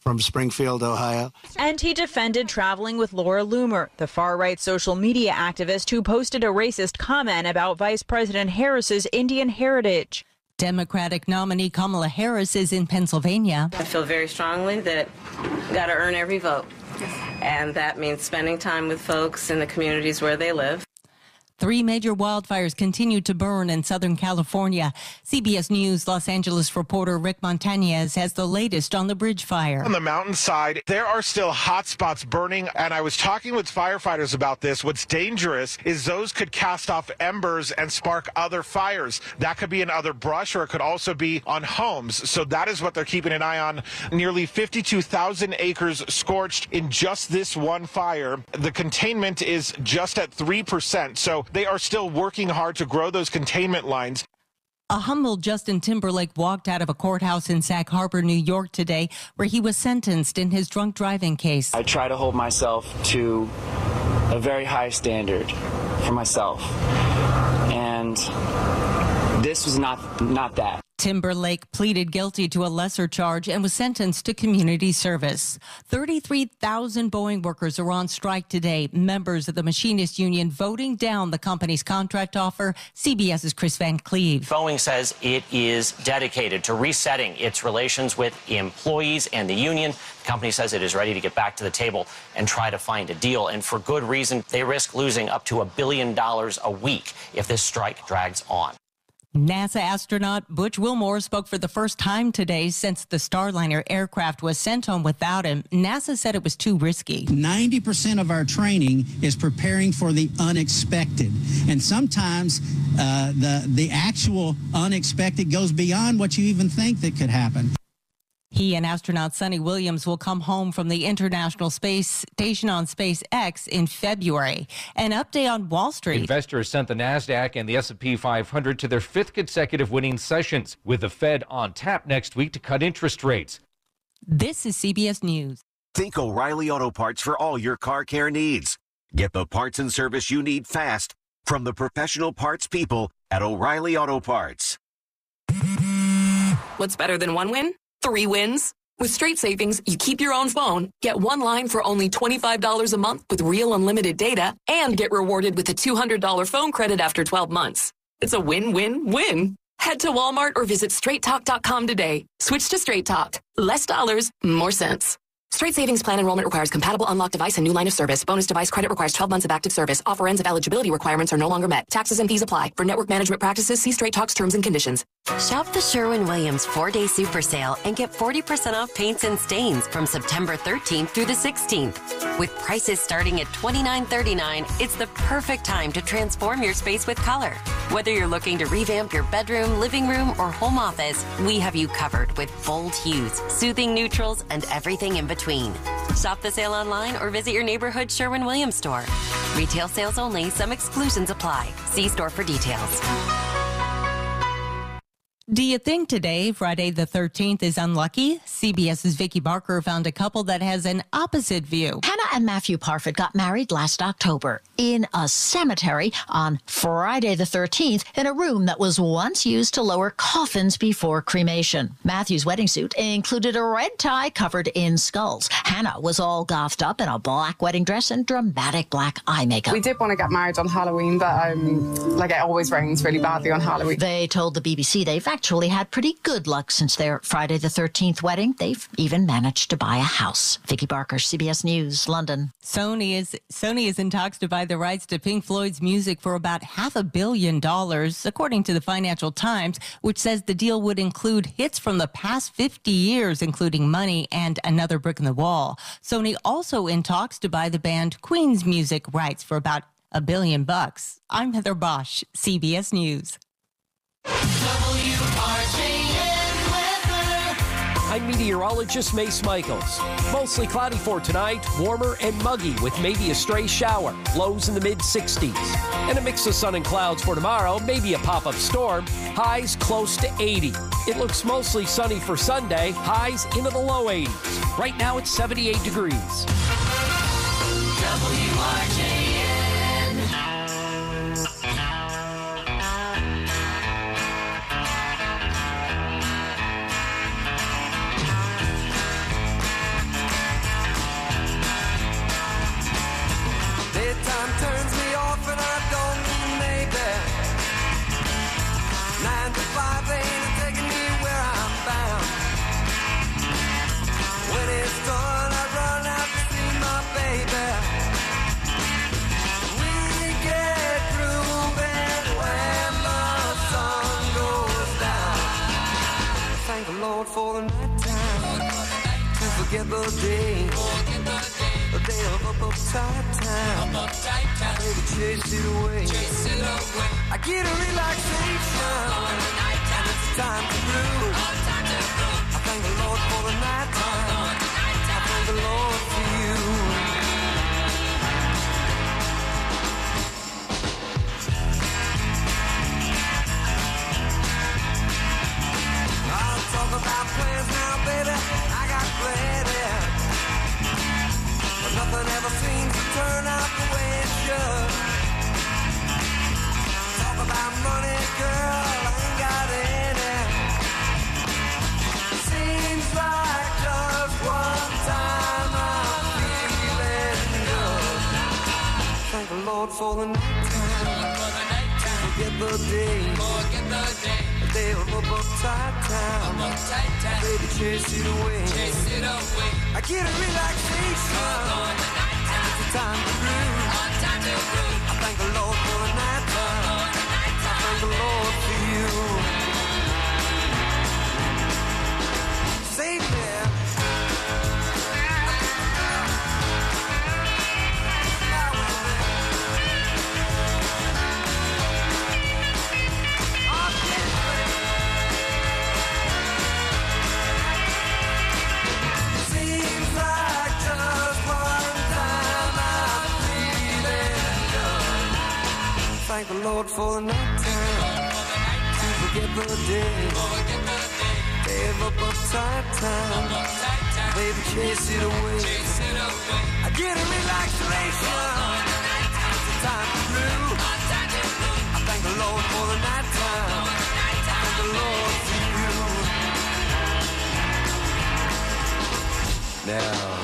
from Springfield, Ohio. And he defended traveling with Laura Loomer, the far-right social media activist who posted a racist comment about Vice President Harris's Indian heritage. Democratic nominee Kamala Harris is in Pennsylvania. I feel very strongly that you got to earn every vote. And that means spending time with folks in the communities where they live. 3 major wildfires continue to burn in Southern California. CBS News Los Angeles reporter Rick Montañez has the latest on the bridge fire. On the mountainside, there are still hot spots burning, and I was talking with firefighters about this. What's dangerous is those could cast off embers and spark other fires. That could be in other brush, or it could also be on homes. So that is what they're keeping an eye on. Nearly 52,000 acres scorched in just this one fire. The containment is just at 3%. So they are still working hard to grow those containment lines. A humbled Justin Timberlake walked out of a courthouse in Sag Harbor, New York today, where he was sentenced in his drunk driving case. I try to hold myself to a very high standard for myself, and this was not that. Timberlake pleaded guilty to a lesser charge and was sentenced to community service. 33,000 Boeing workers are on strike today. Members of the Machinist Union voting down the company's contract offer. CBS's Chris Van Cleve. Boeing says it is dedicated to resetting its relations with employees and the union. The company says it is ready to get back to the table and try to find a deal. And for good reason, they risk losing up to $1 billion a week if this strike drags on. NASA astronaut Butch Wilmore spoke for the first time today since the Starliner aircraft was sent home without him. NASA said it was too risky. 90% of our training is preparing for the unexpected. And sometimes the actual unexpected goes beyond what you even think that could happen. He and astronaut Sonny Williams will come home from the International Space Station on SpaceX in February. An update on Wall Street. Investors sent the NASDAQ and the S&P 500 to their 5th consecutive winning sessions, with the Fed on tap next week to cut interest rates. This is CBS News. Think O'Reilly Auto Parts for all your car care needs. Get the parts and service you need fast from the professional parts people at O'Reilly Auto Parts. What's better than one win? 3 wins. With Straight Savings, you keep your own phone, get one line for only $25 a month with real unlimited data, and get rewarded with a $200 phone credit after 12 months. It's a win-win-win. Head to Walmart or visit straighttalk.com today. Switch to Straight Talk. Less dollars, more sense. Straight Savings Plan enrollment requires compatible unlocked device and new line of service. Bonus device credit requires 12 months of active service. Offer ends if eligibility requirements are no longer met. Taxes and fees apply. For network management practices, see Straight Talk's terms and conditions. Shop the Sherwin-Williams 4-day super sale and get 40% off paints and stains from September 13th through the 16th. With prices starting at $29.39, it's the perfect time to transform your space with color. Whether you're looking to revamp your bedroom, living room, or home office, we have you covered with bold hues, soothing neutrals, and everything in between. Shop the sale online or visit your neighborhood Sherwin-Williams store. Retail sales only. Some exclusions apply. See store for details. Do you think today, Friday the 13th, is unlucky? CBS's Vicki Barker found a couple that has an opposite view. Hannah and Matthew Parfit got married last October in a cemetery on Friday the 13th in a room that was once used to lower coffins before cremation. Matthew's wedding suit included a red tie covered in skulls. Hannah was all gothed up in a black wedding dress and dramatic black eye makeup. We did want to get married on Halloween, but it always rains really badly on Halloween. They told the BBC they've actually had pretty good luck since their Friday the 13th wedding. They've even managed to buy a house. Vicki Barker, CBS News, London. Sony is in talks to buy the rights to Pink Floyd's music for about $500 million, according to the Financial Times, which says the deal would include hits from the past 50 years, including Money and Another Brick in the Wall. Sony also in talks to buy the band Queen's music rights for about $1 billion. I'm Heather Bosch, CBS News. I'm meteorologist Mace Michaels. Mostly cloudy for tonight, warmer and muggy with maybe a stray shower. Lows in the mid-60s. And a mix of sun and clouds for tomorrow, maybe a pop-up storm. Highs close to 80. It looks mostly sunny for Sunday. Highs into the low 80s. Right now it's 78 degrees. WRJN. for the night time, to forget the day, the day of uptight time, baby, chase it away, I get a relaxation, and it's time to groove, I thank the Lord for the night time, I thank the Lord for you. I'll talk about plans now, baby, I got plenty, but nothing ever seems to turn out the way it should. Talk about money, girl, I ain't got any. Seems like just one time I'm feeling good. Thank the Lord for the night time, forget the day, the day of uptight time, baby, chase it away, I get a relaxation, it's a time to groove, I thank the Lord for the night time, I thank the Lord for you. Save me. Seems like just one time I'm feeling good. Thank the Lord for the night time, to forget the day, day of uptight time, baby, chase it away, I get a relaxation, it's a time to groove, I thank the Lord for the night time, I thank the Lord for you. Now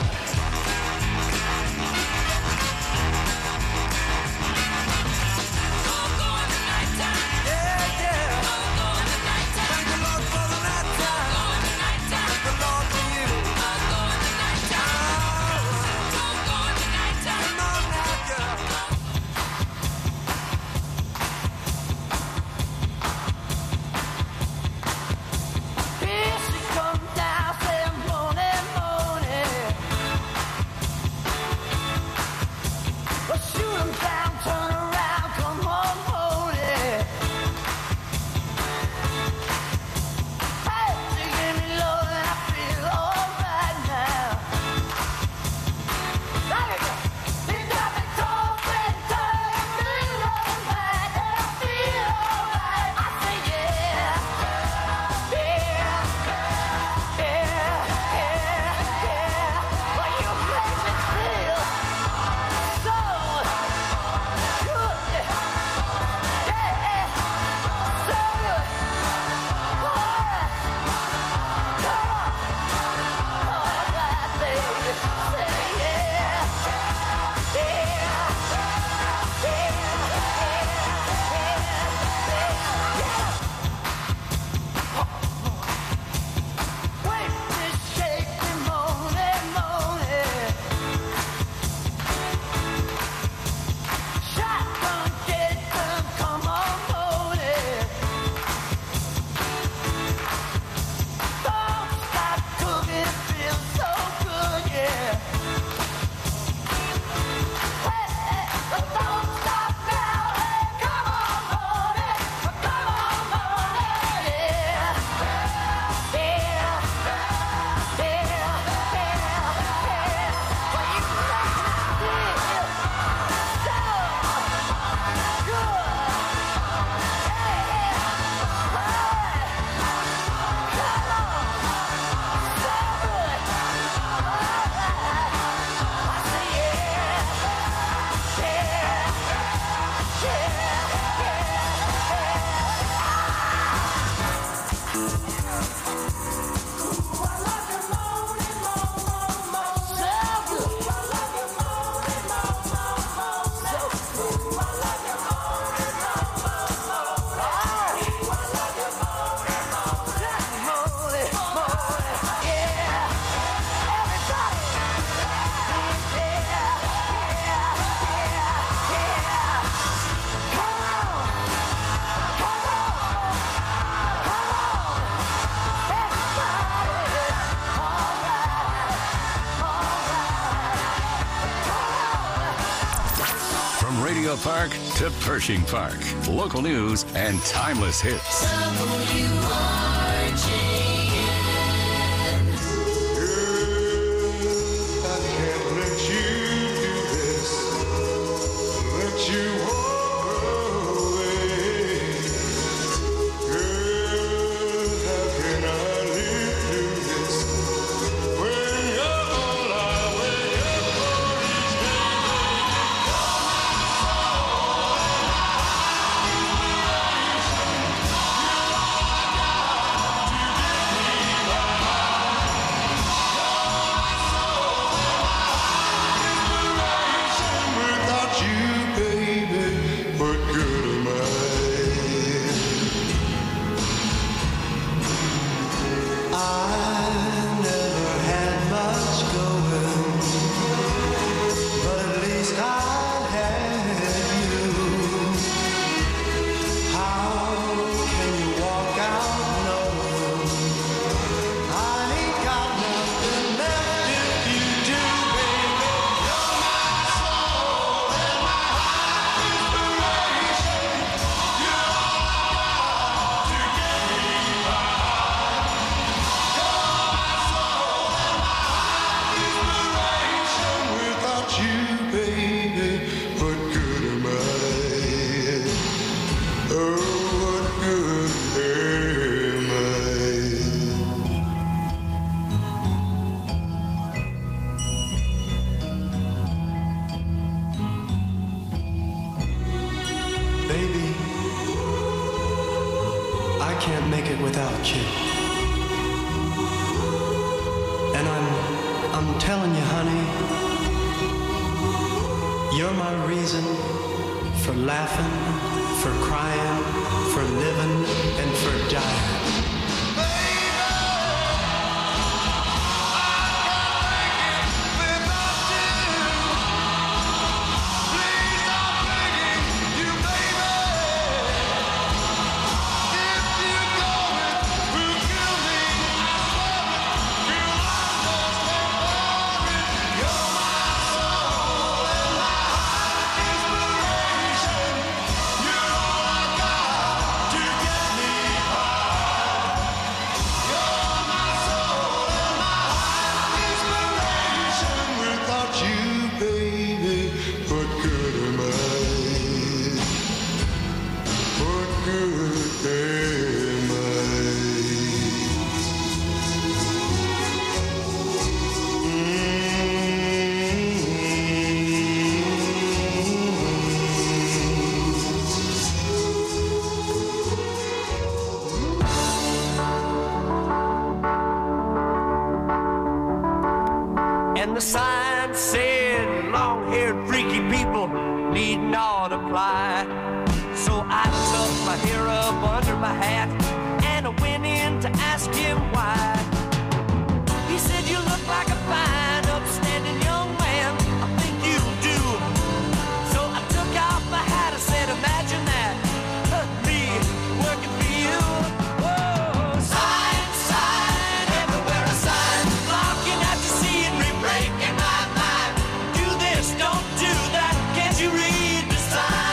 Radio Park to Pershing Park. Local news and timeless hits. And the sign said, long-haired freaky people need not apply. So I tucked my hair up under my hat and I went in to ask him why. He said, you look like a fine, upstanding young man. I think you do. So I took off my hat and said, imagine that, me working for you. Whoa, sign, sign, everywhere a sign, blocking out the scenery, breaking my mind. Do this, don't do that, can't you read the sign?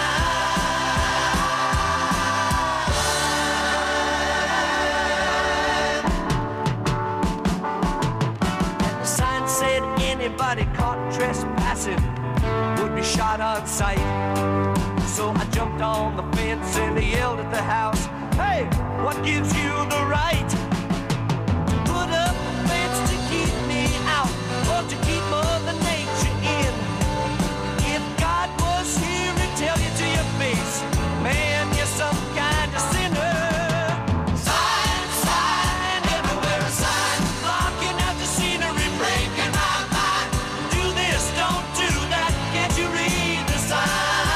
The sign said anybody caught trespassing would be shot on sight. So I jumped on the fence and I yelled at the house, hey, what gives you the right to put up a fence to keep me out or to keep Mother Nature in? If God was here and tell you to your face, man, you're some kind of sinner. Sign, sign, everywhere a sign, blocking out the scenery, breaking my mind. Do this, don't do that, can't you read the sign?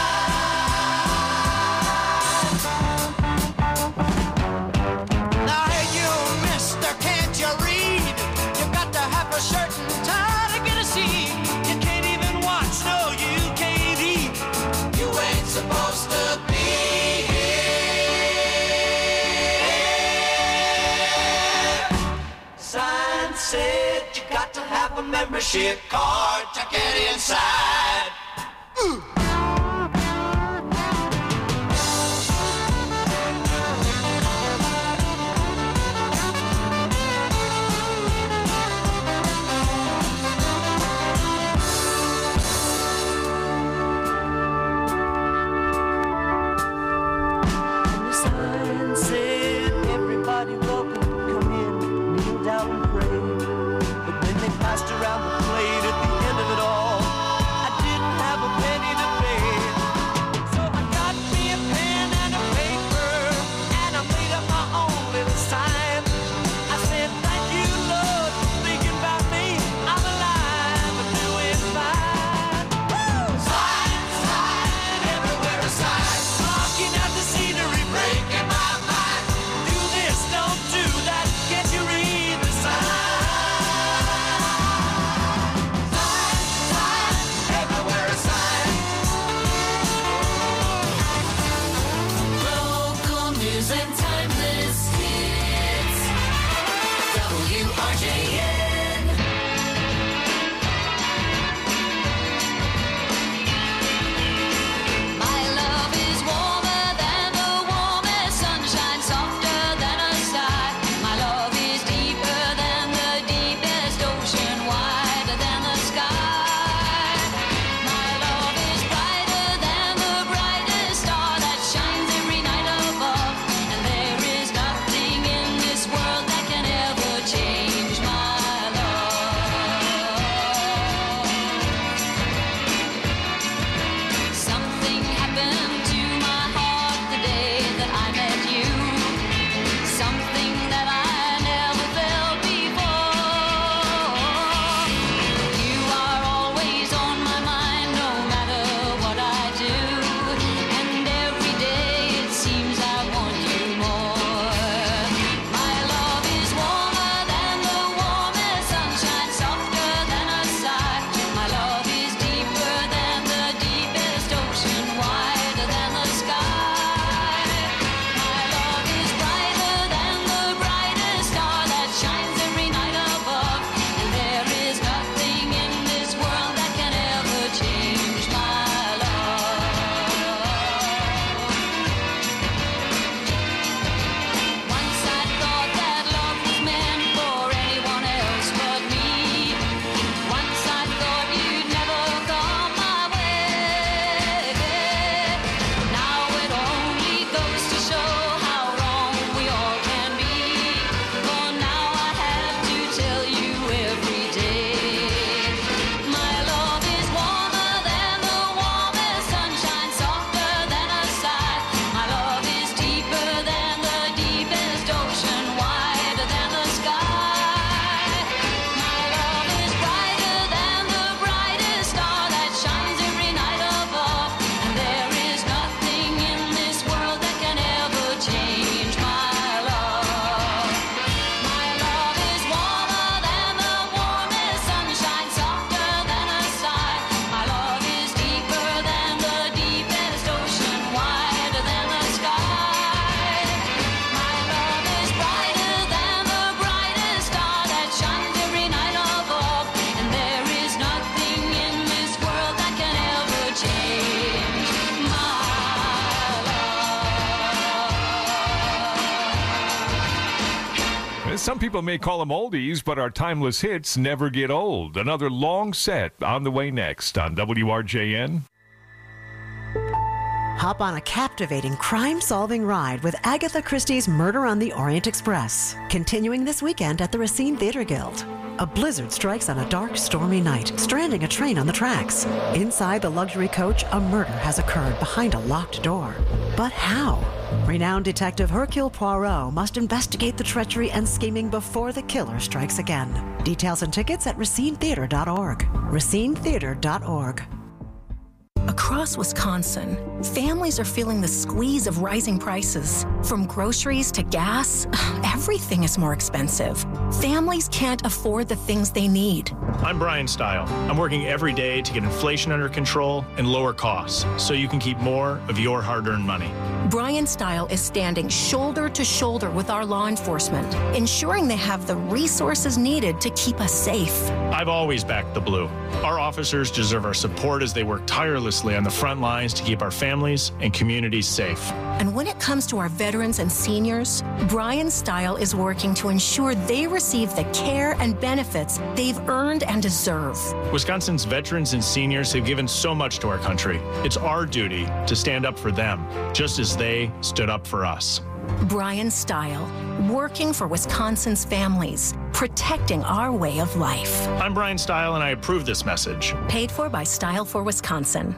Now hey you, mister, can't you read? You've got to have a shirt and tie to get a seat. You can't even watch, no, you can't eat. You ain't supposed to be here. Sign said you got to have a membership card to get inside. Some people may call them oldies, but our timeless hits never get old. Another long set on the way next on WRJN. Hop on a captivating crime-solving ride with Agatha Christie's Murder on the Orient Express, continuing this weekend at the Racine Theater Guild. A blizzard strikes on a dark, stormy night, stranding a train on the tracks. Inside the luxury coach, a murder has occurred behind a locked door. But how? Renowned detective Hercule Poirot must investigate the treachery and scheming before the killer strikes again. Details and tickets at racinetheater.org. racinetheater.org. Across Wisconsin, families are feeling the squeeze of rising prices. From groceries to gas, everything is more expensive. Families can't afford the things they need. I'm Brian Stile. I'm working every day to get inflation under control and lower costs so you can keep more of your hard-earned money. Brian Stile is standing shoulder to shoulder with our law enforcement, ensuring they have the resources needed to keep us safe. I've always backed the Blue. Our officers deserve our support as they work tirelessly on the front lines to keep our families and communities safe. And when it comes to our veterans and seniors, Brian Stile is working to ensure they receive the care and benefits they've earned and deserve. Wisconsin's veterans and seniors have given so much to our country. It's our duty to stand up for them, just as they stood up for us. Brian Stile, working for Wisconsin's families, protecting our way of life. I'm Brian Stile, and I approve this message. Paid for by Stile for Wisconsin.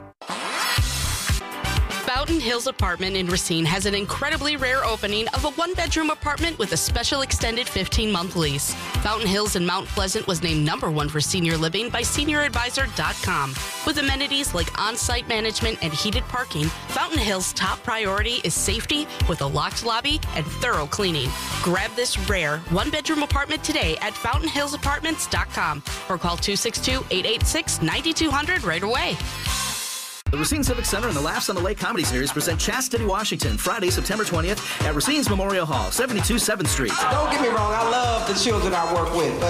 Fountain Hills Apartment in Racine has an incredibly rare opening of a one-bedroom apartment with a special extended 15-month lease. Fountain Hills in Mount Pleasant was named #1 for senior living by SeniorAdvisor.com. With amenities like on-site management and heated parking, Fountain Hills' top priority is safety with a locked lobby and thorough cleaning. Grab this rare one-bedroom apartment today at FountainHillsApartments.com or call 262-886-9200 right away. The Racine Civic Center and the Laughs on the Lake Comedy Series present Chastity Washington, Friday, September 20th at Racine's Memorial Hall, 72 7th Street. Don't get me wrong, I love the children I work with, but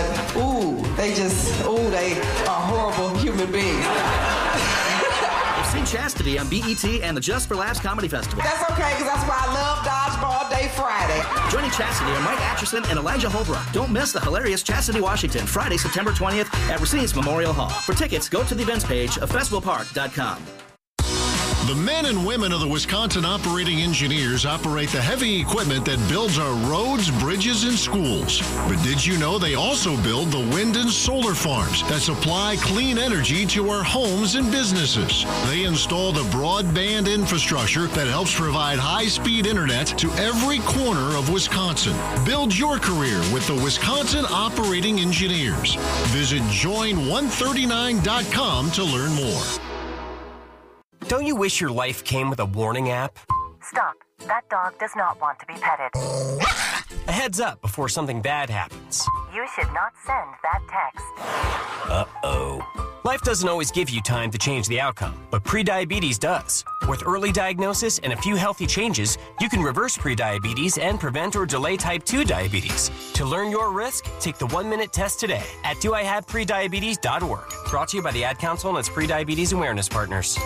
they are horrible human beings. Racine Chastity on BET and the Just for Laughs Comedy Festival. That's okay, because that's why I love Dodgeball Day Friday. Joining Chastity are Mike Atchison and Elijah Holbrook. Don't miss the hilarious Chastity Washington, Friday, September 20th at Racine's Memorial Hall. For tickets, go to the events page of festivalpark.com. The men and women of the Wisconsin Operating Engineers operate the heavy equipment that builds our roads, bridges, and schools. But did you know they also build the wind and solar farms that supply clean energy to our homes and businesses? They install the broadband infrastructure that helps provide high-speed internet to every corner of Wisconsin. Build your career with the Wisconsin Operating Engineers. Visit join139.com to learn more. Don't you wish your life came with a warning app? Stop. That dog does not want to be petted. A heads up before something bad happens. You should not send that text. Uh-oh. Life doesn't always give you time to change the outcome, but prediabetes does. With early diagnosis and a few healthy changes, you can reverse prediabetes and prevent or delay type 2 diabetes. To learn your risk, take the 1-minute test today at doihaveprediabetes.org. Brought to you by the Ad Council and its Prediabetes Awareness Partners.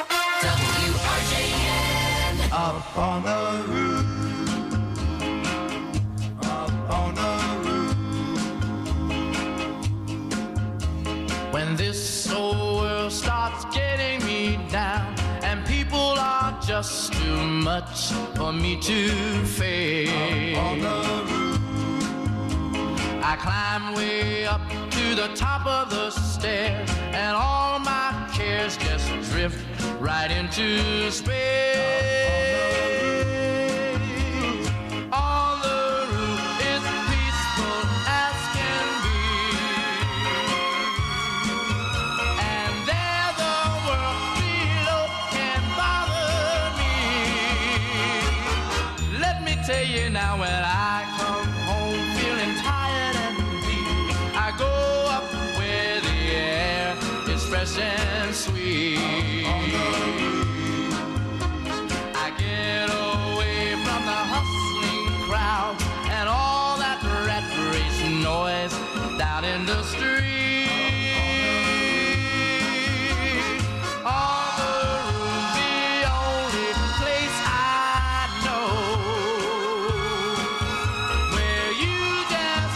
WRJN. Up on the roof. Up on the roof. When this whole world starts getting me down and people are just too much for me to face. Up on the roof. I climb way up to the top of the stairs and all my cares just drift right into space. On the roof is peaceful as can be, and there the world below can bother me. Let me tell you now, when I come home feeling tired and weak, I go up where the air is fresh and sweet. I get away from the hustling crowd and all that rat race noise down in the street. On the roof's the only place I know where you just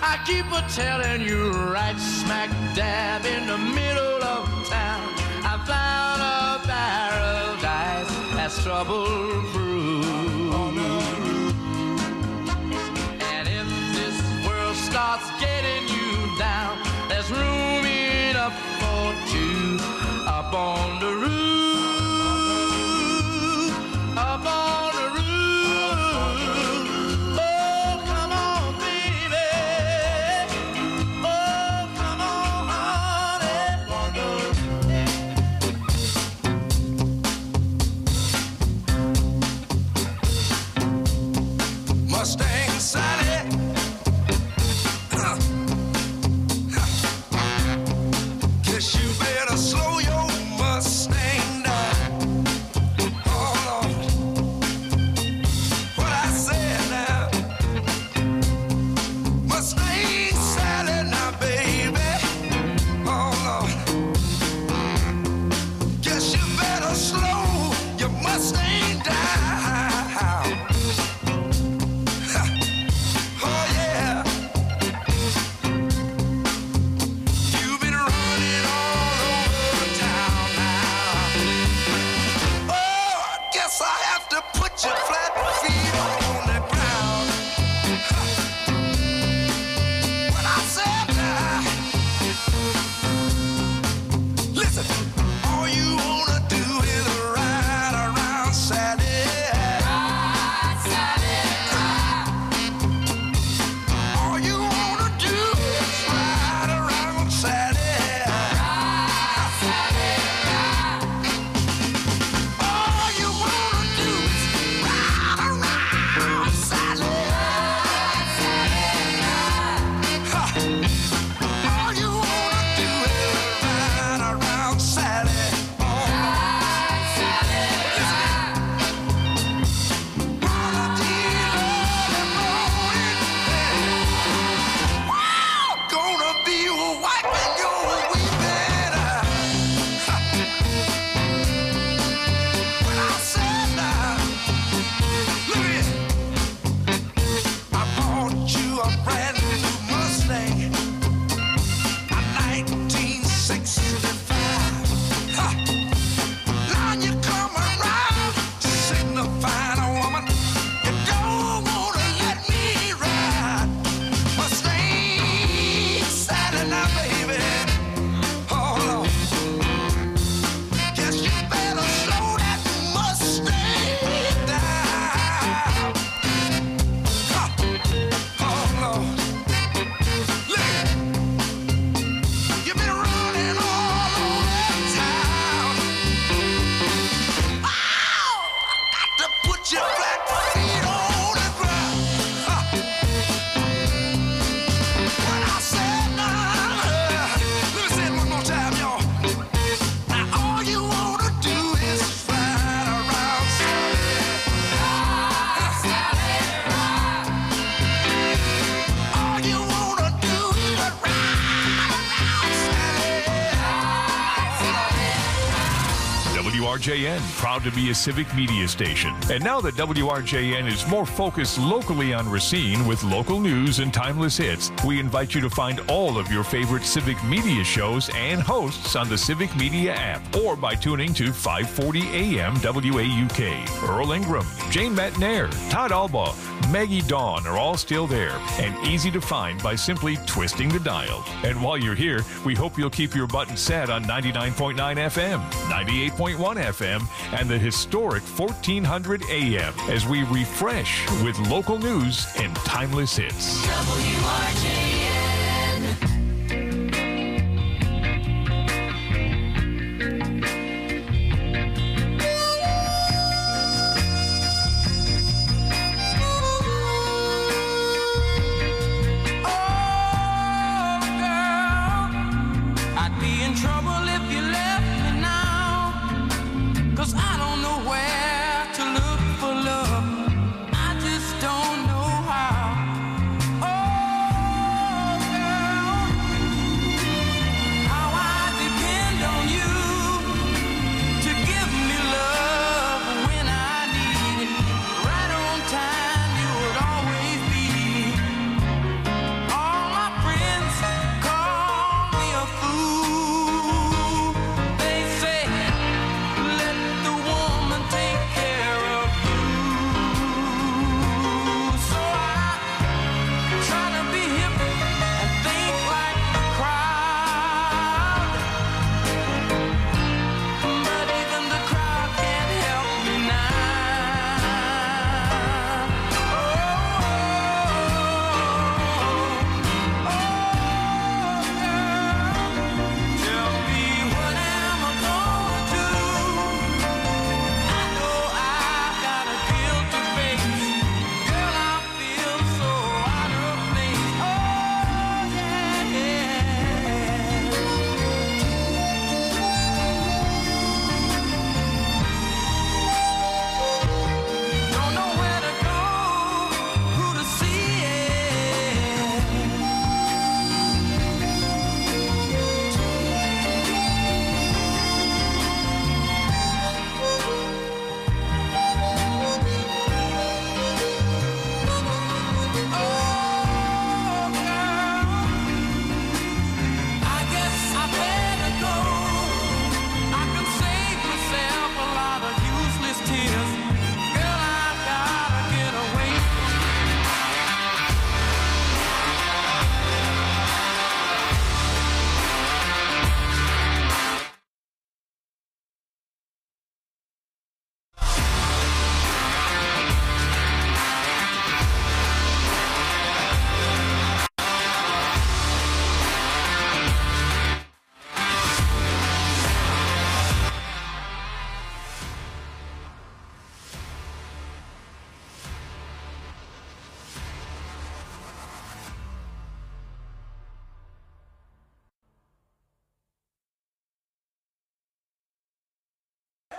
I keep a telling you right smack dab in the middle of town. I found a paradise that's trouble-proof. And if this world starts getting you down, there's room enough for two up on the roof. Up on the roof. Oh, come on, baby. Oh, come on, honey. Mustang Sally. Guess you better slow your Mustang down. Oh, Lord. What I said now. Mustang Sally now, baby. Oh, Lord. Guess you better slow your Mustang down. Oh, yeah. You've been running all over town now. Oh, I guess I have to put your flat feet on the ground. What I said now. Listen, all you wanna do is ride around Sally. Ride, Sally, ride. All you wanna do is ride around Sally. Ride, Sally, ride. All you wanna do is ride around Sally. Ride, Sally, ride. Ha. All you wanna do is ride around Sally. Oh. Ride, Sally, ride. One of these early mornings, wow, gonna be wiping your weeping eye. When I said now, look at it. I bought you a brand new Mustang, a 1965. Ha. Now you come around to signify a woman you don't wanna let me ride. Mustang Sally now, baby. Oh, Lord. Guess you better slow that Mustang down. Ha. Oh, Lord. Look at it. You've been running all over town. Oh, I got to put your flat feet on the ground. Ha. What I said now, let me say it one more time, y'all. Now all you wanna do is ride around Sally. Ride, Sally, ride. All you wanna do is ride around Sally. Ride, Sally. WRJN, proud to be a civic media station. And now that WRJN is more focused locally on Racine with local news and timeless hits, we invite you to find all of your favorite civic media shows and hosts on the Civic Media app or by tuning to 540 AM WAUK. Earl Ingram, Jane Matnair, Todd Alba, Maggie Dawn are all still there and easy to find by simply twisting the dial. And while you're here, we hope you'll keep your button set on 99.9 FM, 98.1 FM, and the historic 1400 AM as we refresh with local news and timeless hits. I'd be in trouble if you left me now, 'cause I don't know where to look for love. I just don't know how. Oh,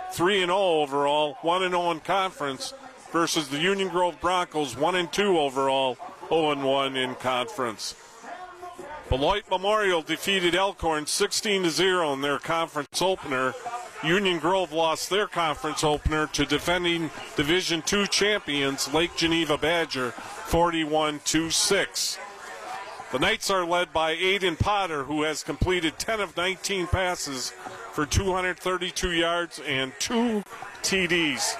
3-0 overall, 1-0 in conference, versus the Union Grove Broncos, 1-2 overall, 0-1 in conference. Beloit Memorial defeated Elkhorn 16-0 in their conference opener. Union Grove lost their conference opener to defending Division II champions Lake Geneva Badger 41-6. The Knights are led by Aiden Potter, who has completed 10 of 19 passes for 232 yards and 2 TDs.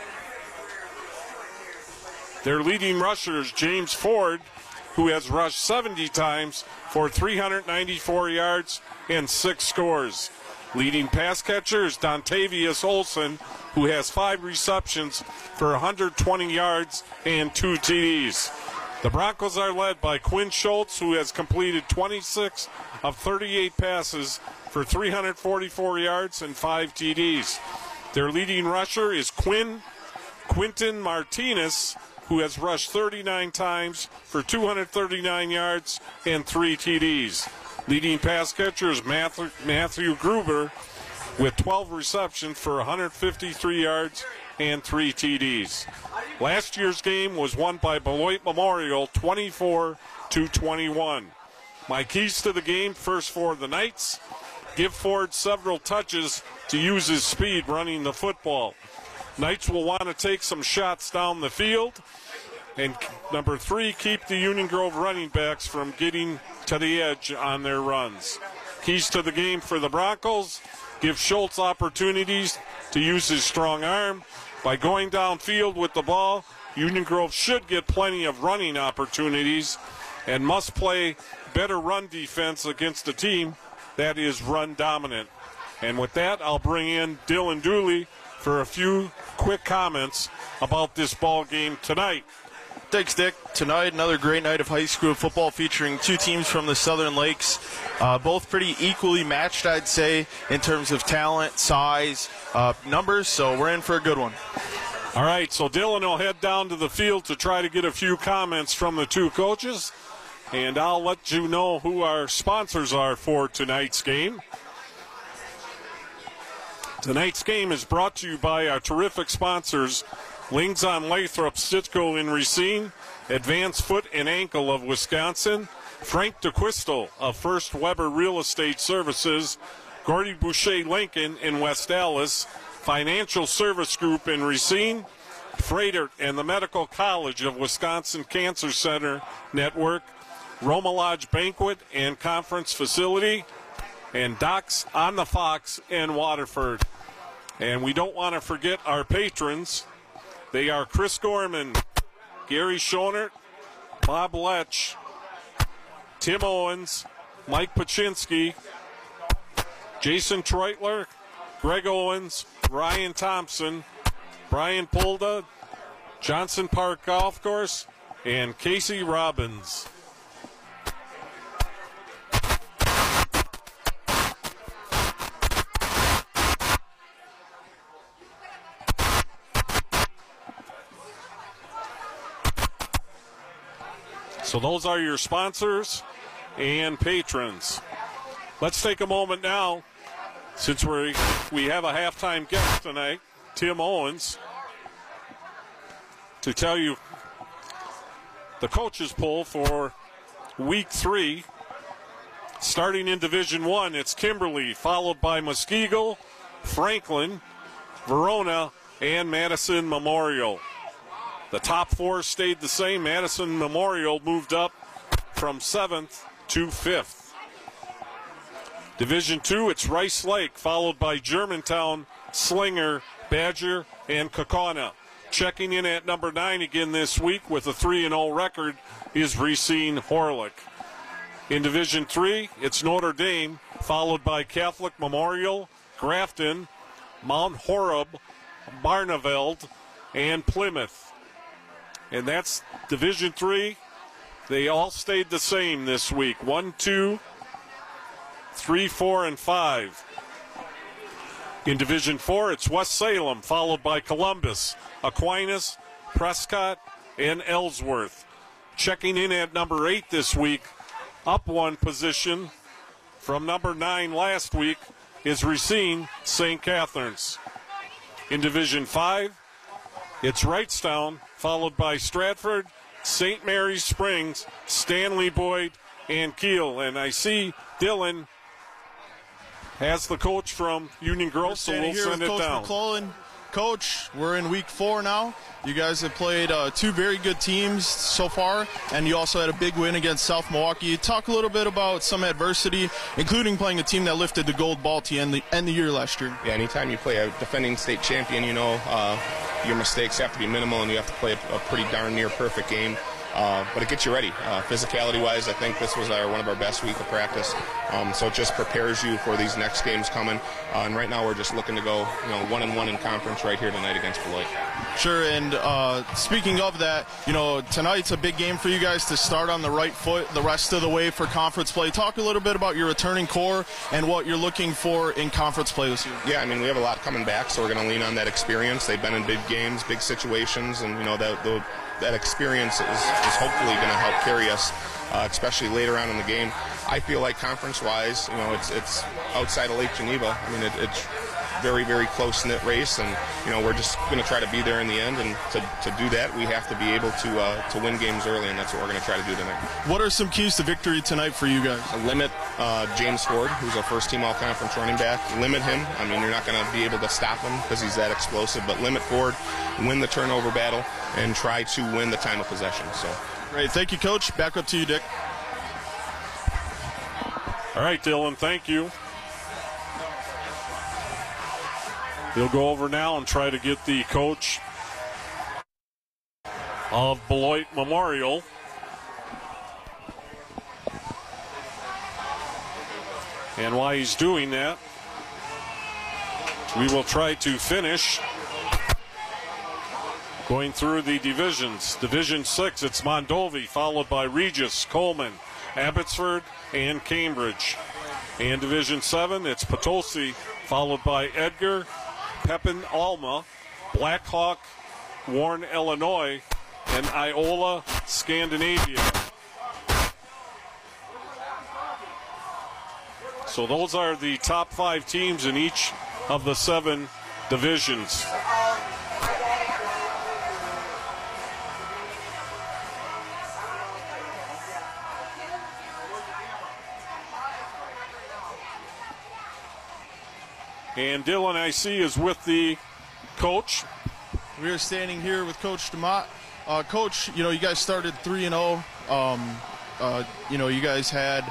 Their leading rusher is James Ford, who has rushed 70 times for 394 yards and 6 scores. Leading pass catcher is Dontavius Olson, who has 5 receptions for 120 yards and 2 TDs. The Broncos are led by Quinn Schultz, who has completed 26 of 38 passes for 344 yards and 5 TDs. Their leading rusher is Quinton Martinez, who has rushed 39 times for 239 yards and 3 TDs. Leading pass catcher is Matthew Gruber with 12 receptions for 153 yards and 3 TDs. Last year's game was won by Beloit Memorial 24-21. My keys to the game: first for the Knights, give Ford several touches to use his speed running the football. Knights will want to take some shots down the field. And number 3, keep the Union Grove running backs from getting to the edge on their runs. Keys to the game for the Broncos: give Schultz opportunities to use his strong arm. By going downfield with the ball, Union Grove should get plenty of running opportunities and must play better run defense against a team that is run dominant. And with that, I'll bring in Dylan Dooley for a few quick comments about this ball game tonight. Thanks, Dick. Tonight, another great night of high school football featuring 2 teams from the Southern Lakes. Both pretty equally matched, I'd say, in terms of talent, size, numbers, so we're in for a good one. All right, so Dylan will head down to the field to try to get a few comments from the 2 coaches, and I'll let you know who our sponsors are for tonight's game. Tonight's game is brought to you by our terrific sponsors: Lings on Lathrop, Sitco in Racine, Advanced Foot and Ankle of Wisconsin, Frank DeQuistel of First Weber Real Estate Services, Gordy Boucher Lincoln in West Allis, Financial Service Group in Racine, Freighter and the Medical College of Wisconsin Cancer Center Network, Roma Lodge Banquet and Conference Facility, and Docks on the Fox in Waterford. And we don't want to forget our patrons. They are Chris Gorman, Gary Schonert, Bob Letch, Tim Owens, Mike Paczynski, Jason Treutler, Greg Owens, Ryan Thompson, Brian Pulda, Johnson Park Golf Course, and Casey Robbins. So those are your sponsors and patrons. Let's take a moment now, since we have a halftime guest tonight, Tim Owens, to tell you the coaches poll for week 3. Starting in Division 1, it's Kimberly, followed by Muskego, Franklin, Verona, and Madison Memorial. The top 4 stayed the same. Madison Memorial moved up from 7th to 5th. Division 2, it's Rice Lake, followed by Germantown, Slinger, Badger, and Kaukauna. Checking in at number 9 again this week with a 3-0 record is Racine Horlick. In Division 3, it's Notre Dame, followed by Catholic Memorial, Grafton, Mount Horeb, Barneveld, and Plymouth. And that's Division 3. They all stayed the same this week. 1, 2, 3, 4, and 5. In Division 4, it's West Salem, followed by Columbus, Aquinas, Prescott, and Ellsworth. Checking in at number 8 this week, up 1 position from number 9 last week, is Racine St. Catherine's. In Division 5, it's Wrightstown, followed by Stratford, St. Mary's Springs, Stanley Boyd, and Kiel. And I see Dylan has the coach from Union Grove, so we'll send it Coach down. McClellan. Coach, we're in week 4 now. You guys have played 2 very good teams so far, and you also had a big win against South Milwaukee. Talk a little bit about some adversity, including playing a team that lifted the gold ball to end the year last year. Yeah, anytime you play a defending state champion, you know your mistakes have to be minimal, and you have to play a pretty darn near perfect game. But it gets you ready. Physicality-wise, I think this was one of our best week of practice. So it just prepares you for these next games coming. And right now we're just looking to go 1-1 in conference right here tonight against Beloit. Sure, and speaking of that, tonight's a big game for you guys to start on the right foot the rest of the way for conference play. Talk a little bit about your returning core and what you're looking for in conference play this year. Yeah, I mean, we have a lot coming back, so we're going to lean on that experience. They've been in big games, big situations, and, that experience is hopefully going to help carry us, especially later on in the game. I feel like conference-wise, it's outside of Lake Geneva. I mean, it's very, very close-knit race, and we're just going to try to be there in the end. And to do that, we have to be able to win games early, and that's what we're going to try to do tonight. What are some keys to victory tonight for you guys? Limit James Ford, who's our first-team all-conference running back. Limit him. I mean, you're not going to be able to stop him because he's that explosive, but limit Ford, win the turnover battle, and try to win the time of possession. So, great. Thank you, Coach. Back up to you, Dick. All right, Dylan, thank you. He'll go over now and try to get the coach of Beloit Memorial. And while he's doing that, we will try to finish going through the divisions. Division 6, it's Mondovi, followed by Regis, Coleman, Abbotsford, and Cambridge. And Division 7, it's Potosi, followed by Edgar, Pepin Alma, Blackhawk, Warren, Illinois, and Iola, Scandinavia. So those are the top 5 teams in each of the 7 divisions. And Dylan, I see, is with the coach. We are standing here with Coach DeMott. Coach, you guys started 3-0. You guys had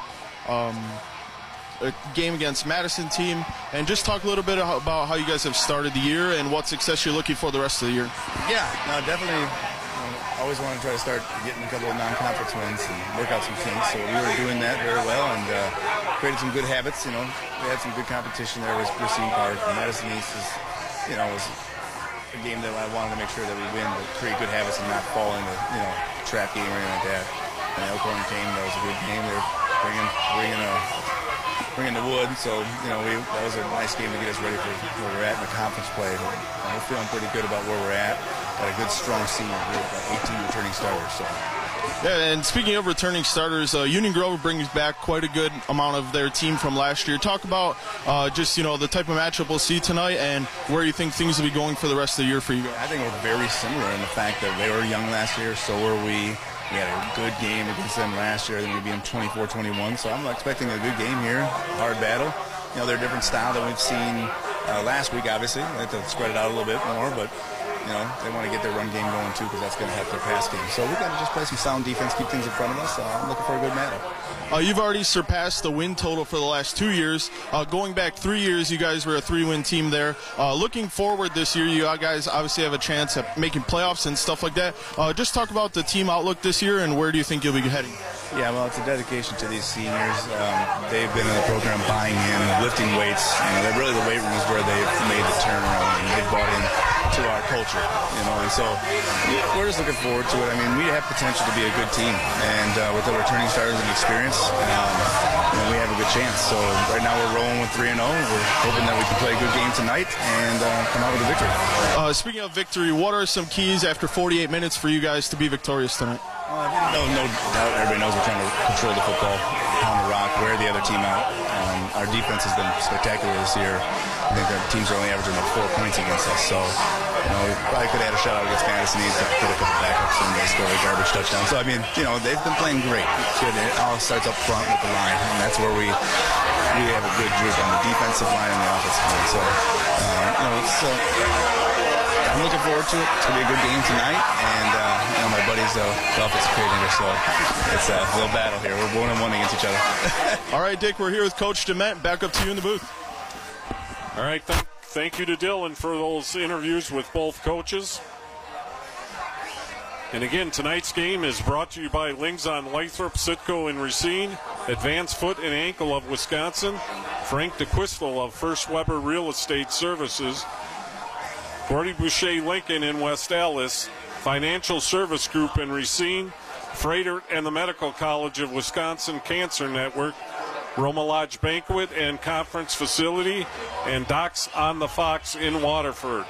a game against Madison team. And just talk a little bit about how you guys have started the year and what success you're looking for the rest of the year. Yeah, no, definitely. Always want to try to start getting a couple of non-conference wins and work out some kinks. So we were doing that very well and created some good habits. We had some good competition there with Racine Park. And Madison East was a game that I wanted to make sure that we win, but create good habits and not fall into trap game or anything like that. And Elkhorn came. That was a good game. They were bringing the wood. So that was a nice game to get us ready for where we're at in the conference play. But we're feeling pretty good about where we're at. Got a good, strong senior group, 18 returning starters. So. Yeah, and speaking of returning starters, Union Grove brings back quite a good amount of their team from last year. Talk about the type of matchup we'll see tonight and where you think things will be going for the rest of the year for you guys. I think we're very similar in the fact that they were young last year, so were we. We had a good game against them last year. I think we beat them 24-21, so I'm expecting a good game here, hard battle. They're a different style than we've seen last week, obviously. They have to spread it out a little bit more, but they want to get their run game going too because that's going to help their pass game. So we've got to just play some sound defense, keep things in front of us. I'm looking for a good matchup. You've already surpassed the win total for the last 2 years. Going back 3 years, you guys were a 3-win team there. Looking forward this year, you guys obviously have a chance at making playoffs and stuff like that. Just talk about the team outlook this year and where do you think you'll be heading? Yeah, well, it's a dedication to these seniors. They've been in the program buying in, lifting weights. They're really the weight room is where they've made the turnaround and they've bought into our culture. And so we're just looking forward to it. I mean, we have potential to be a good team, and with the returning starters and experience, we have a good chance. So right now we're rolling with 3-0. We're hoping that we can play a good game tonight and come out with a victory. Speaking of victory, what are some keys after 48 minutes for you guys to be victorious tonight? No doubt everybody knows we're trying to control the football, pound the rock, wear the other team out. Our defense has been spectacular this year. I think our teams are only averaging about 4 points against us. So, we probably could have had a shutout against Madison East, put a couple backups, and they scored a garbage touchdown. So, they've been playing great. It all starts up front with the line, and that's where we have a good group on the defensive line and the offensive line. So, I'm looking forward to it. It's going to be a good game tonight, and my buddy's the offensive coordinator, so it's a little battle here. We're 1-1 against each other. All right, Dick, we're here with Coach Dement. Back up to you in the booth. All right, thank you to Dylan for those interviews with both coaches. And again, tonight's game is brought to you by Lings on Lathrop, Sitco and Racine, Advanced Foot and Ankle of Wisconsin, Frank DeQuistel of First Weber Real Estate Services, Gordy Boucher Lincoln in West Allis, Financial Service Group in Racine, Freighter and the Medical College of Wisconsin Cancer Network, Roma Lodge Banquet and Conference Facility, and Docks on the Fox in Waterford.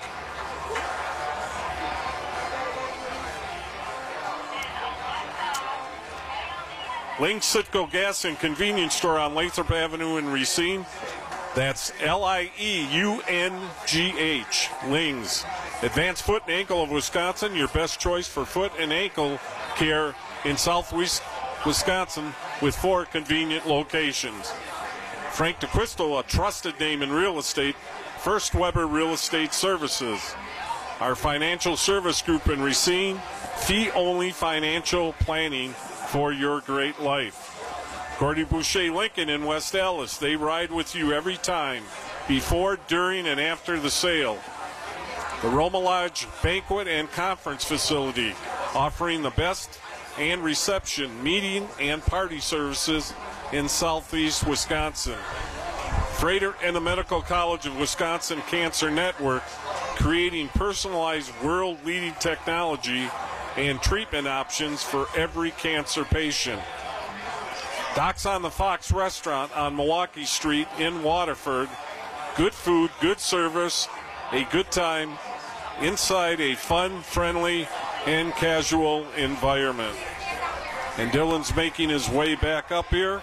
Lings Sitco Gas and Convenience Store on Lathrop Avenue in Racine. That's L-I-E-U-N-G-H, Lings. Advanced Foot and Ankle of Wisconsin, your best choice for foot and ankle care in southwest Wisconsin with 4 convenient locations. Frank DeQuistel, a trusted name in real estate, First Weber Real Estate Services. Our Financial Service Group in Racine, fee-only financial planning for your great life. Gordy Boucher Lincoln in West Allis, they ride with you every time, before, during, and after the sale. The Roma Lodge Banquet and Conference Facility, offering the best and reception, meeting, and party services in southeast Wisconsin. Freighter and the Medical College of Wisconsin Cancer Network, creating personalized world-leading technology and treatment options for every cancer patient. Docks on the Fox Restaurant on Milwaukee Street in Waterford. Good food, good service, a good time inside a fun, friendly, and casual environment. And Dylan's making his way back up here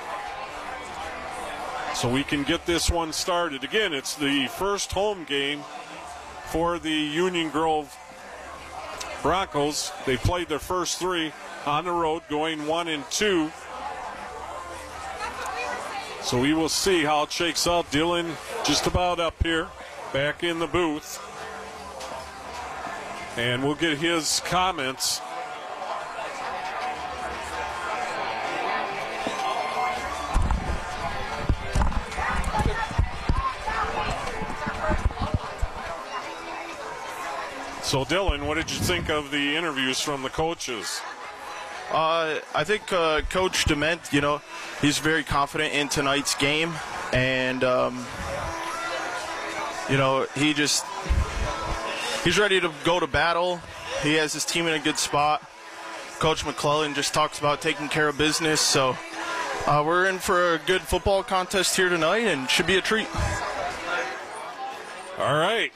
so we can get this one started. Again, it's the first home game for the Union Grove Broncos. They played their first 3 on the road, going 1-2. So we will see how it shakes out. Dylan just about up here, back in the booth. And we'll get his comments. So Dylan, what did you think of the interviews from the coaches? I think Coach Dement, he's very confident in tonight's game, and he's ready to go to battle. He has his team in a good spot. Coach McClellan just talks about taking care of business, so we're in for a good football contest here tonight, and should be a treat. All right.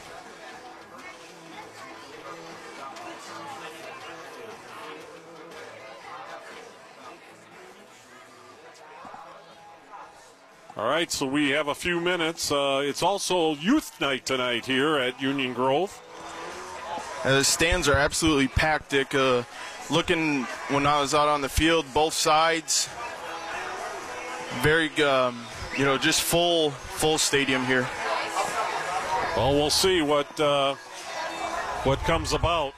All right, so we have a few minutes. It's also youth night tonight here at Union Grove. The stands are absolutely packed, Dick. Looking when I was out on the field, both sides, very, just full stadium here. Well, we'll see what comes about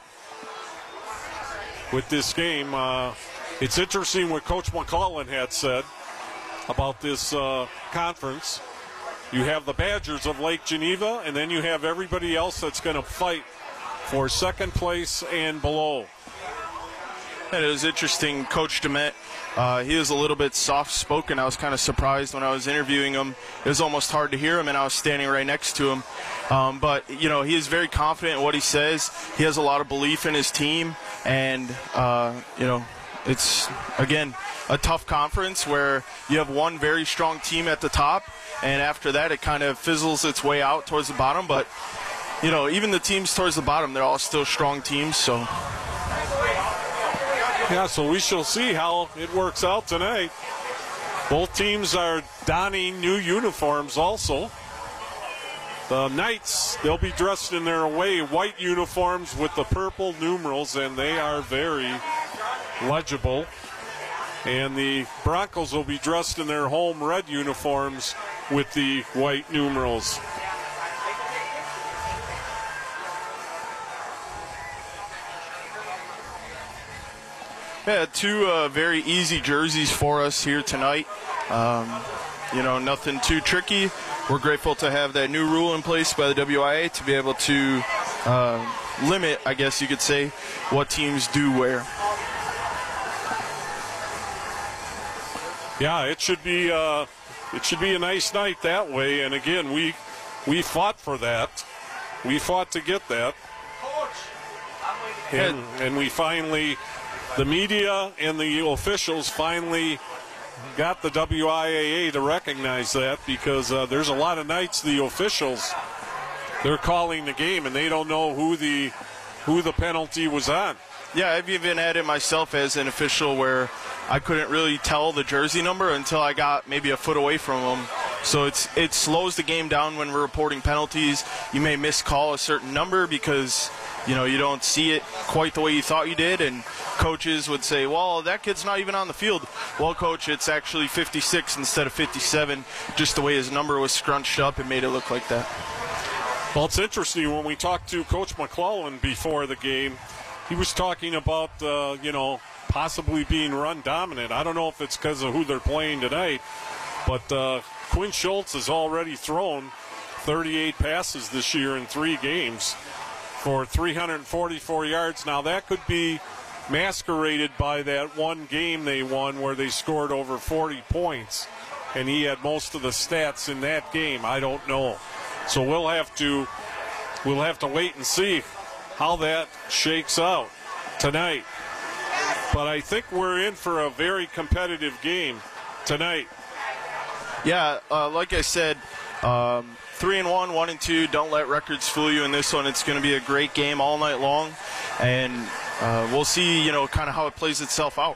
with this game. It's interesting what Coach McClellan had said about this conference. You have the Badgers of Lake Geneva, and then you have everybody else that's going to fight for second place and below. And it was interesting, Coach Dement, he was a little bit soft-spoken. I was kind of surprised when I was interviewing him. It was almost hard to hear him, and I was standing right next to him. But, he is very confident in what he says. He has a lot of belief in his team, and, it's, again, a tough conference where you have one very strong team at the top, and after that it kind of fizzles its way out towards the bottom. But, even the teams towards the bottom, they're all still strong teams. So Yeah, so we shall see how it works out tonight. Both teams are donning new uniforms also. The Knights, they'll be dressed in their away white uniforms with the purple numerals, and they are very legible. And the Broncos will be dressed in their home red uniforms with the white numerals. Yeah, two very easy jerseys for us here tonight. Nothing too tricky. We're grateful to have that new rule in place by the WIA to be able to limit, I guess you could say, what teams do wear. Yeah, it should be a nice night that way. And again, we fought for that. We fought to get that. And we finally, the media and the officials finally got the WIAA to recognize that, because there's a lot of nights the officials, they're calling the game and they don't know who the penalty was on. Yeah, I've even had it myself as an official where I couldn't really tell the jersey number until I got maybe a foot away from them. So it slows the game down when we're reporting penalties. You may miscall a certain number because you don't see it quite the way you thought you did, and coaches would say, well, that kid's not even on the field. Well, coach, it's actually 56 instead of 57. Just the way his number was scrunched up, it made it look like that. Well, it's interesting, when we talked to Coach McClellan before the game, he was talking about, possibly being run dominant. I don't know if it's because of who they're playing tonight, but Quinn Schultz has already thrown 38 passes this year in 3 games for 344 yards. Now, that could be masqueraded by that one game they won where they scored over 40 points, and he had most of the stats in that game. I don't know. So we'll have to wait and see how that shakes out tonight. But I think we're in for a very competitive game tonight. Yeah, like I said, 3-1, 1-2. Don't let records fool you in this one. It's going to be a great game all night long, and we'll see, kind of how it plays itself out.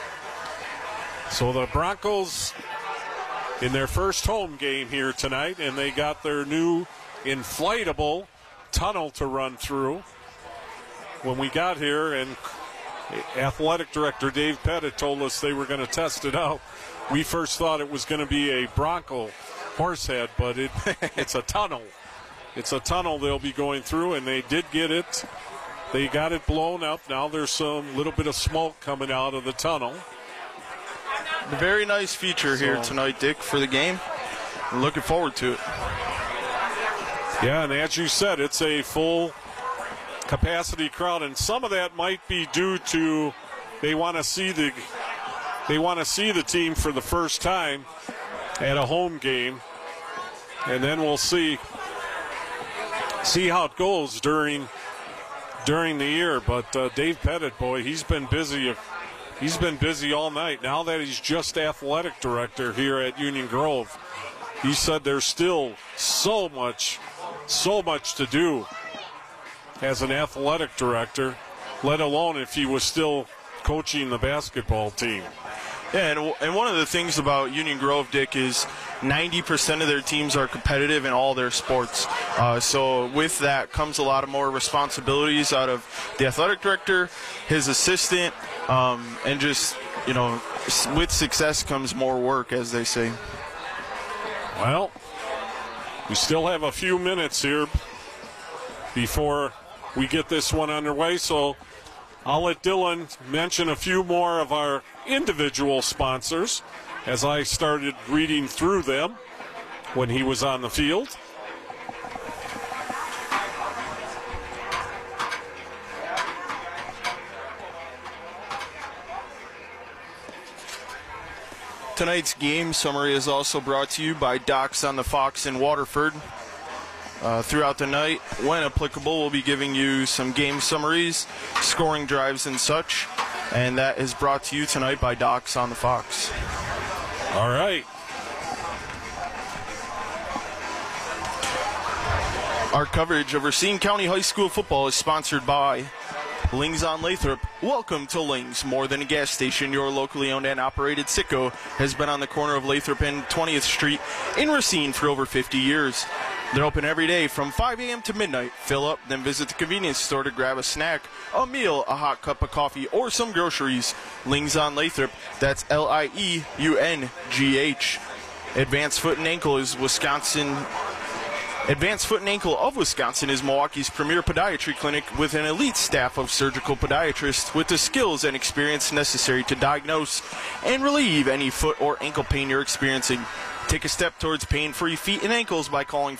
So the Broncos in their first home game here tonight, and they got their new inflatable tunnel to run through. When we got here, and athletic director Dave Pettit told us they were going to test it out, we first thought it was going to be a Bronco horse head, but it's a tunnel. It's a tunnel they'll be going through, and they did get it. They got it blown up. Now there's some little bit of smoke coming out of the tunnel. A very nice feature here tonight, Dick, for the game. I'm looking forward to it. Yeah, and as you said, it's a full capacity crowd, and some of that might be due to they want to see the team for the first time at a home game, and then we'll see how it goes during the year. But Dave Pettit, boy, he's been busy. He's been busy all night. Now that he's just athletic director here at Union Grove, he said there's still so much to do as an athletic director, let alone if he was still coaching the basketball team. Yeah, and one of the things about Union Grove, Dick, is 90% of their teams are competitive in all their sports. So with that comes a lot of more responsibilities out of the athletic director, his assistant, and just, with success comes more work, as they say. Well, we still have a few minutes here before we get this one underway, so I'll let Dylan mention a few more of our individual sponsors as I started reading through them when he was on the field. Tonight's game summary is also brought to you by Docks on the Fox in Waterford. Throughout the night, when applicable, we'll be giving you some game summaries, scoring drives, and such. And that is brought to you tonight by Docks on the Fox. All right. Our coverage of Racine County High School football is sponsored by Lings on Lathrop. Welcome to Lings. More than a gas station, your locally owned and operated Sitco has been on the corner of Lathrop and 20th Street in Racine for over 50 years. They're open every day from 5 a.m. to midnight. Fill up, then visit the convenience store to grab a snack, a meal, a hot cup of coffee, or some groceries. Lings on Lathrop. That's Lieungh. Advanced Foot and Ankle is Advanced Foot and Ankle of Wisconsin is Milwaukee's premier podiatry clinic with an elite staff of surgical podiatrists with the skills and experience necessary to diagnose and relieve any foot or ankle pain you're experiencing. Take a step towards pain-free feet and ankles by calling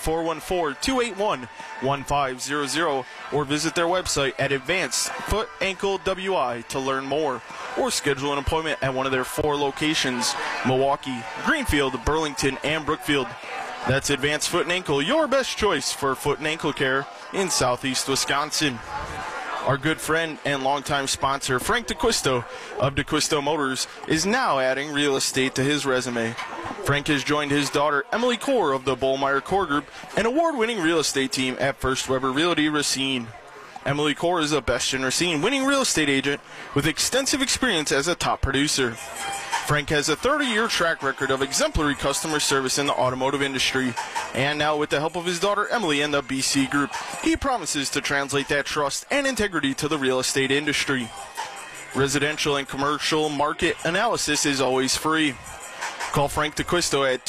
414-281-1500 or visit their website at Advanced Foot Ankle WI to learn more, or schedule an appointment at one of their 4 locations: Milwaukee, Greenfield, Burlington, and Brookfield. That's Advanced Foot and Ankle, your best choice for foot and ankle care in southeast Wisconsin. Our good friend and longtime sponsor, Frank DeQuisto of DeQuisto Motors, is now adding real estate to his resume. Frank has joined his daughter, Emily Core of the Bollmeyer Core Group, an award-winning real estate team at First Weber Realty Racine. Emily Core is a best in Racine winning real estate agent with extensive experience as a top producer. Frank has a 30-year track record of exemplary customer service in the automotive industry. And now, with the help of his daughter Emily and the BC Group, he promises to translate that trust and integrity to the real estate industry. Residential and commercial market analysis is always free. Call Frank DeQuisto at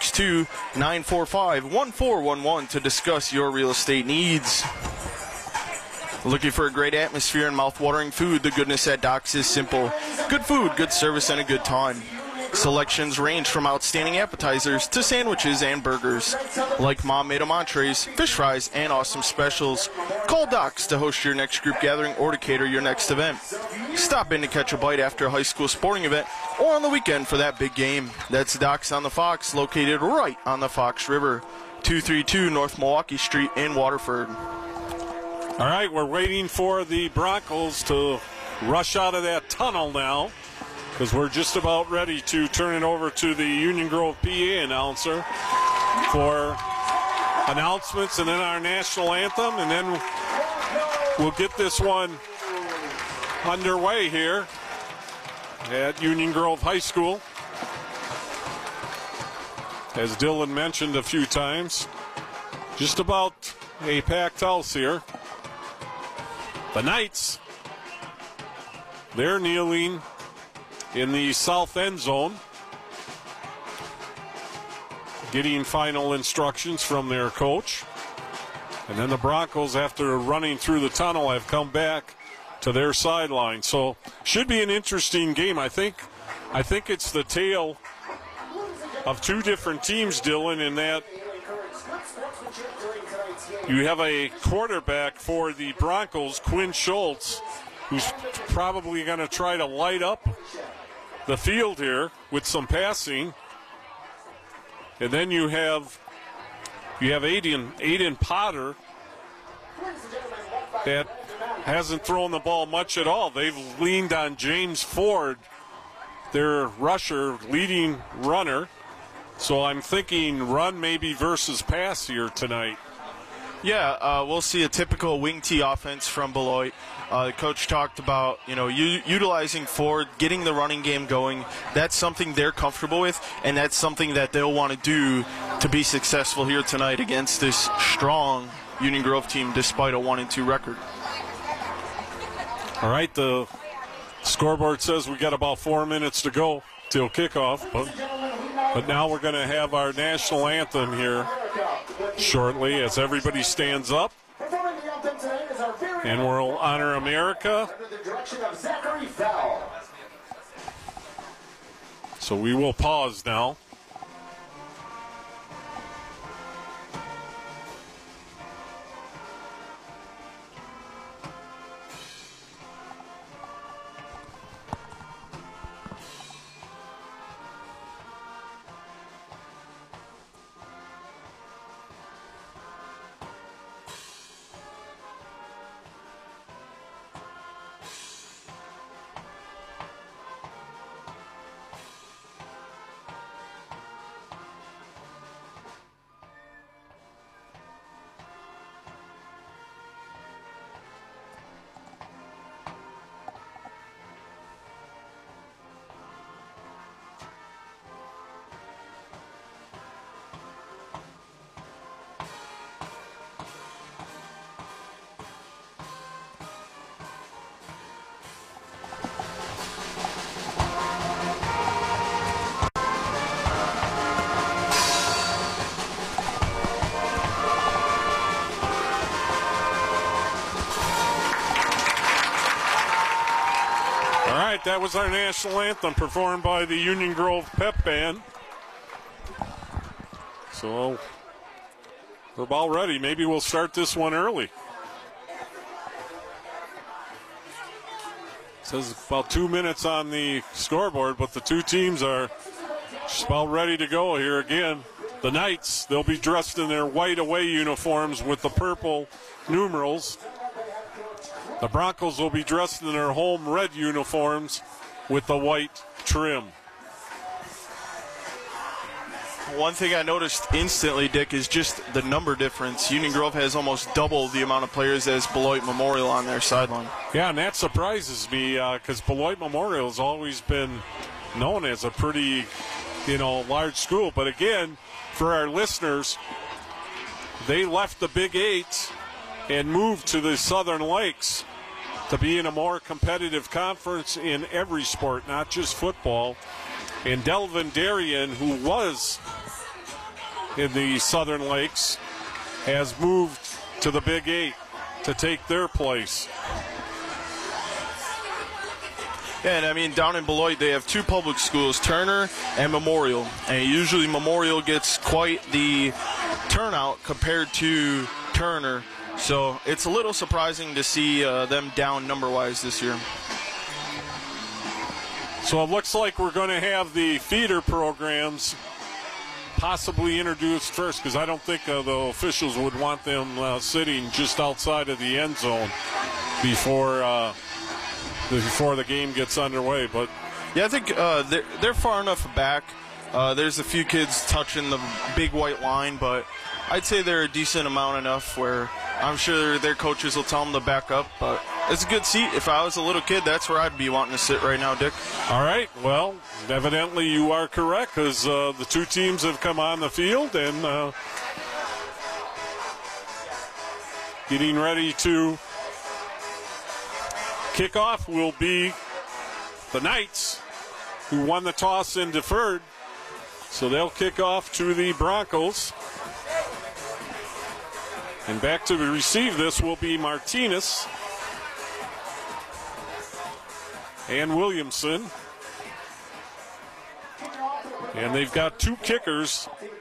262-945-1411 to discuss your real estate needs. Looking for a great atmosphere and mouth-watering food? The goodness at Doc's is simple. Good food, good service, and a good time. Selections range from outstanding appetizers to sandwiches and burgers, like mom-made-em entrees, fish fries, and awesome specials. Call Doc's to host your next group gathering or to cater your next event. Stop in to catch a bite after a high school sporting event or on the weekend for that big game. That's Doc's on the Fox, located right on the Fox River, 232 North Milwaukee Street in Waterford. All right, we're waiting for the Broncos to rush out of that tunnel now, because we're just about ready to turn it over to the Union Grove PA announcer for announcements and then our national anthem, and then we'll get this one underway here at Union Grove High School. As Dylan mentioned a few times, just about a packed house here. The Knights, they're kneeling in the south end zone, getting final instructions from their coach. And then the Broncos, after running through the tunnel, have come back to their sideline. So should be an interesting game. I think it's the tale of two different teams, Dylan, in that you have a quarterback for the Broncos, Quinn Schultz, who's probably going to try to light up the field here with some passing. And then you have Aiden Potter that hasn't thrown the ball much at all. They've leaned on James Ford, their rusher, leading runner. So I'm thinking run maybe versus pass here tonight. Yeah, we'll see a typical wing T offense from Beloit. The coach talked about, utilizing Ford, getting the running game going. That's something they're comfortable with, and that's something that they'll want to do to be successful here tonight against this strong Union Grove team despite a 1-2 record. All right, the scoreboard says we got about 4 minutes to go till kickoff, but now we're going to have our national anthem here shortly as everybody stands up. And we'll honor America. So we will pause now. that was our national anthem performed by the Union Grove Pep Band. So we're about ready. Maybe we'll start this one early. Says about 2 minutes on the scoreboard, but the two teams are just about ready to go here again. The Knights, they'll be dressed in their white away uniforms with the purple numerals. The Broncos will be dressed in their home red uniforms with the white trim. One thing I noticed instantly, Dick, is just the number difference. Union Grove has almost double the amount of players as Beloit Memorial on their sideline. Yeah, and that surprises me because Beloit Memorial has always been known as a pretty, large school. But again, for our listeners, they left the Big 8 and moved to the Southern Lakes to be in a more competitive conference in every sport, not just football. And Delvin Darien, who was in the Southern Lakes, has moved to the Big 8 to take their place. Yeah, and I mean, down in Beloit, they have two public schools, Turner and Memorial. And usually Memorial gets quite the turnout compared to Turner. So it's a little surprising to see them down number-wise this year. So it looks like we're going to have the feeder programs possibly introduced first, because I don't think the officials would want them sitting just outside of the end zone before the game gets underway. But yeah, I think they're far enough back. There's a few kids touching the big white line, but I'd say they're a decent amount enough where I'm sure their coaches will tell them to back up. But it's a good seat. If I was a little kid, that's where I'd be wanting to sit right now, Dick. All right. Well, evidently you are correct, because the two teams have come on the field and getting ready to kick off will be the Knights, who won the toss and deferred. So they'll kick off to the Broncos. And back to receive this will be Martinez and Williamson. And they've got two kickers